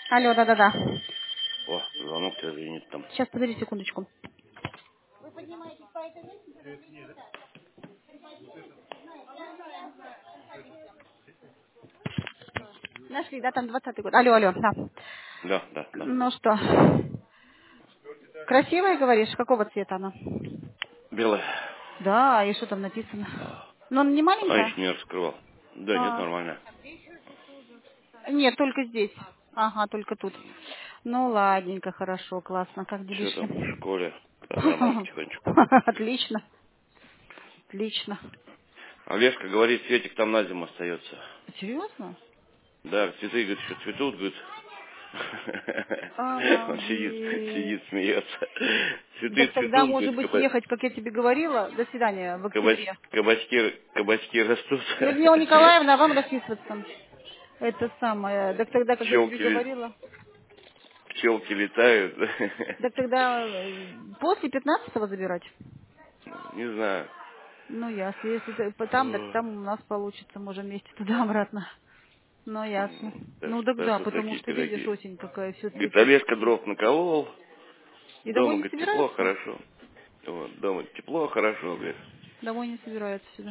Алло, да-да-да. О, звонок тебя звенит там. Сейчас, подожди секундочку. Нашли, да, там 20-й год. Алло, алло, да. Да, да, да. Ну что, красивая, говоришь? Какого цвета она? Белая. Да, и что там написано? Но она не А, маленькая? еще не раскрывал. Да, нет, А, нормально. нет, только здесь. Ага, только тут. Ну, ладненько, хорошо, классно. Как Что делишки? там в школе? Да, нормально, потихонечку. Отлично, отлично. Олежка говорит, Светик там на зиму остается. Серьезно? Да, цветы, говорит, еще цветут, говорит. Он Обалдеть. сидит, смеется. Цветы Так тогда, цветут, может говорит, быть, ехать, как я тебе говорила, до свидания, в октябре. кабачки растут. Людмила Николаевна, вам расписываться. Это самое. Так тогда, как я тебе Пчелки, говорила. пчелки летают. Так тогда после 15-го забирать? Не знаю. Ну, ясно. Если там, так там у нас получится. Можем вместе туда-обратно. Ну, ясно. Ну, так Так да, что потому такие что, видишь, пироги. осень какая, все Говорит, цветет. Олежка дров наколол. И Дома, домой не говорит, тепло, собирается? хорошо. Вот, дома тепло, хорошо, говорит. Домой не собирается сюда.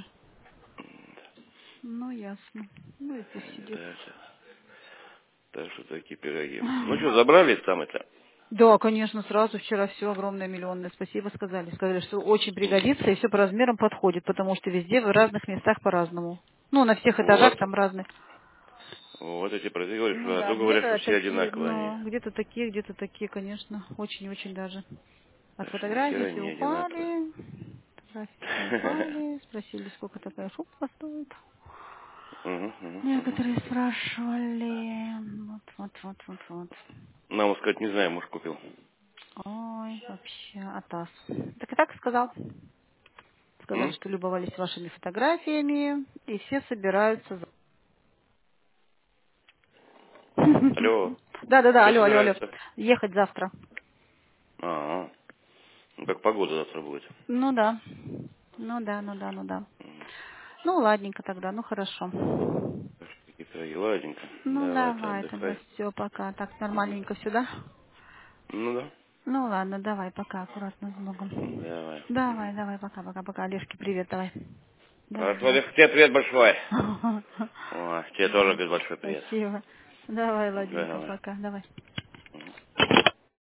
Ну, ясно. Ну, и пусть сидит. Так, так что такие пироги. Ну что, забрали там это? Да, конечно, сразу вчера все огромное миллионное спасибо сказали. Сказали, что очень пригодится и все по размерам подходит, потому что везде в разных местах по-разному. Ну, на всех этажах Вот. там разные. Вот эти продавцы говорят, Ну что, а да, то говорят, что где-то все такие, одинаковые они. ну, где-то такие, конечно, очень-очень даже. От Так что ни фотографий хера все не одинаковые. упали, фотографии все упали, спросили, сколько такая шубка стоит. Мгм, мгм, мгм. Некоторые спрашивали, вот. Мама сказать, не знаю, муж купил. Ой, вообще, атас. Так и так сказал. Сказали, М? что любовались вашими фотографиями, и все собираются. Алло, Да, все алло. собираются? Ехать завтра. А, ну как погода завтра будет. Ну да. Ну да. Ну ладненько тогда, ну хорошо. Так что такие пироги, ладненько. Ну Давай ты давай тогда отдыхай. все, пока. Так нормальненько сюда. Ну да. Ну ладно, давай, пока, аккуратно с Богом. Давай. Мгм. Давай, пока. Олежке привет, давай. Хорошо, Давай. тебе привет большой. О, тебе тоже, говорит, большой привет. Спасибо. Давай, ладненько, Давай. пока. Давай.